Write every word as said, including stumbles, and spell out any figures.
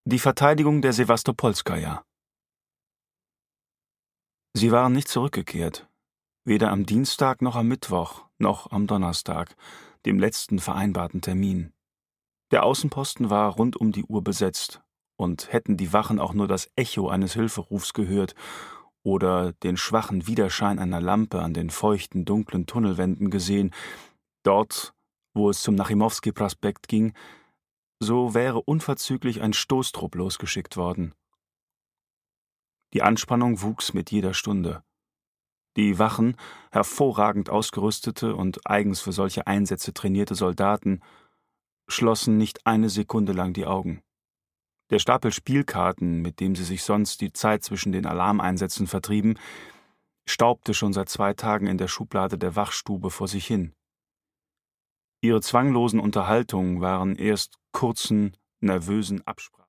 Die Verteidigung der Sewastopolskaja. Sie waren nicht zurückgekehrt, weder am Dienstag noch am Mittwoch noch am Donnerstag, dem letzten vereinbarten Termin. Der Außenposten war rund um die Uhr besetzt, und hätten die Wachen auch nur das Echo eines Hilferufs gehört oder den schwachen Widerschein einer Lampe an den feuchten, dunklen Tunnelwänden gesehen, dort, wo es zum Nachimowski-Prospekt ging, so wäre unverzüglich ein Stoßtrupp losgeschickt worden. Die Anspannung wuchs mit jeder Stunde. Die Wachen, hervorragend ausgerüstete und eigens für solche Einsätze trainierte Soldaten, schlossen nicht eine Sekunde lang die Augen. Der Stapel Spielkarten, mit dem sie sich sonst die Zeit zwischen den Alarmeinsätzen vertrieben, staubte schon seit zwei Tagen in der Schublade der Wachstube vor sich hin. Ihre zwanglosen Unterhaltungen waren erst kurzen, nervösen Absprachen